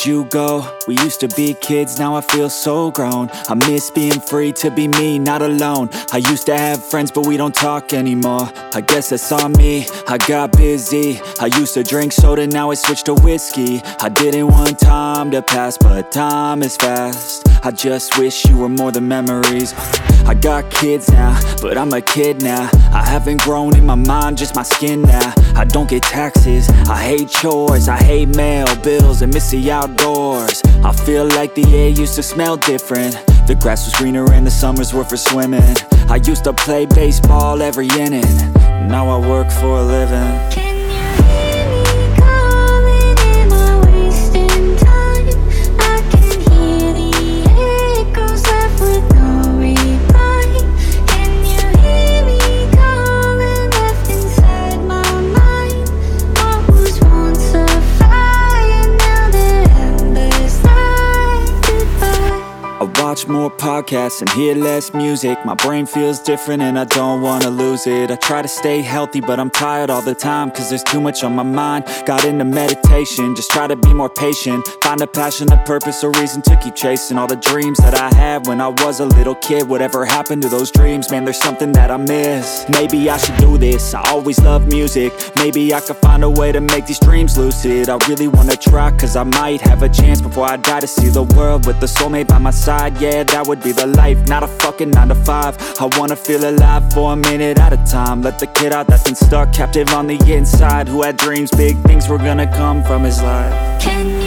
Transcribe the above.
Where'd you go? We used to be kids, now I feel so grown. I miss being free to be me, not alone. I used to have friends, but we don't talk anymore. I guess that's on me, I got busy. I used to drink soda, now I switched to whiskey. I didn't want time to pass, but time is fast. I just wish you were more than memories. I got kids now, but I'm a kid now. I haven't grown in my mind, just my skin now. I don't get taxes, I hate chores, I hate mail, bills, and miss the outdoors. I feel like the air used to smell different. The grass was greener and the summers were for swimming. I used to play baseball every inning. Now I work for a living. Watch more podcasts and hear less music. My brain feels different and I don't wanna lose it. I try to stay healthy but I'm tired all the time, cause there's too much on my mind. Got into meditation, just try to be more patient. Find a passion, a purpose, a reason to keep chasing all the dreams that I had when I was a little kid. Whatever happened to those dreams, man, there's something that I miss. Maybe I should do this, I always loved music. Maybe I could find a way to make these dreams lucid. I really wanna try, cause I might have a chance before I die to see the world with a soulmate by my side. Yeah, that would be the life, not a fucking 9 to 5. I wanna feel alive for a minute at a time. Let the kid out that's been stuck captive on the inside, who had dreams, big things were gonna come from his life. Can you